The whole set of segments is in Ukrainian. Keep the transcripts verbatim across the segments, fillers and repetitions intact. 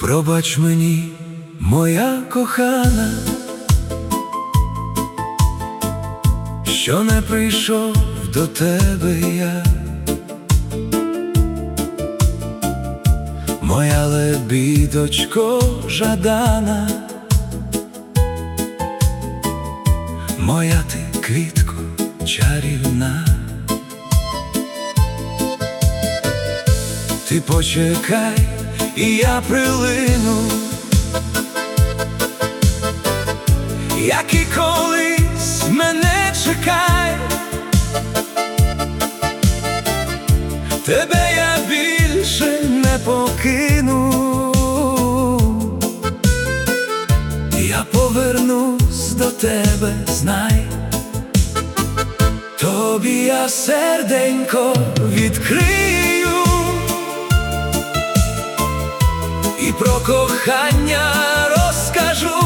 Пробач мені, моя кохана, що не прийшов до тебе я, моя лебідочко жадана, моя ти квітко чарівна. Ти почекай, і я прилину, як і колись мене чекай. Тебе я більше не покину, я повернусь до тебе, знай. Тобі я серденько відкрию і про кохання розкажу,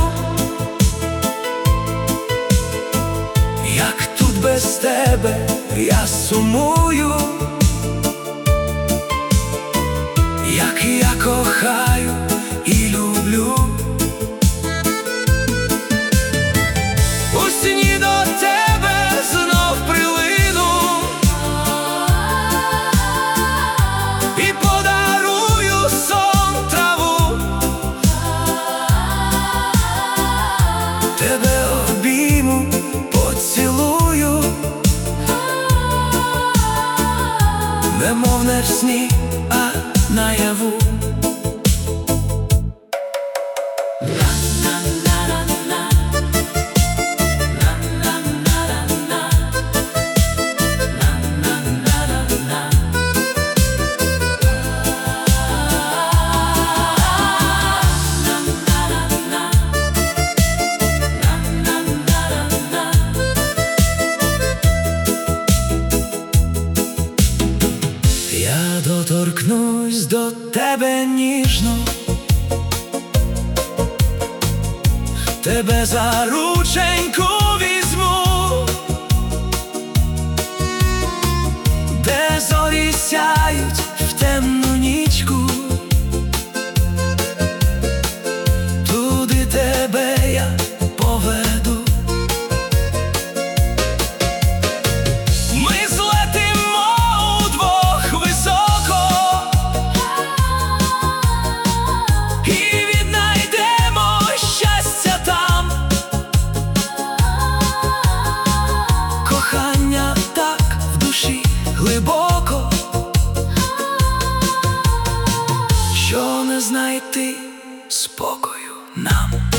як тут без тебе я сумую, як я кохаю і люблю. У сні до тебе знов прилину і подарую сон траву. Тебе обійму, поцілую, немов не в сні, а наяву. Я доторкнусь до тебе ніжно, тебе за рученьку візьму, де зорі сяють в темну нічку, туди тебе я поведу. Ми злетимо удвох високо і віднайдемо щастя там. Кохання так в душі глибоко, що не знайти спокою нам.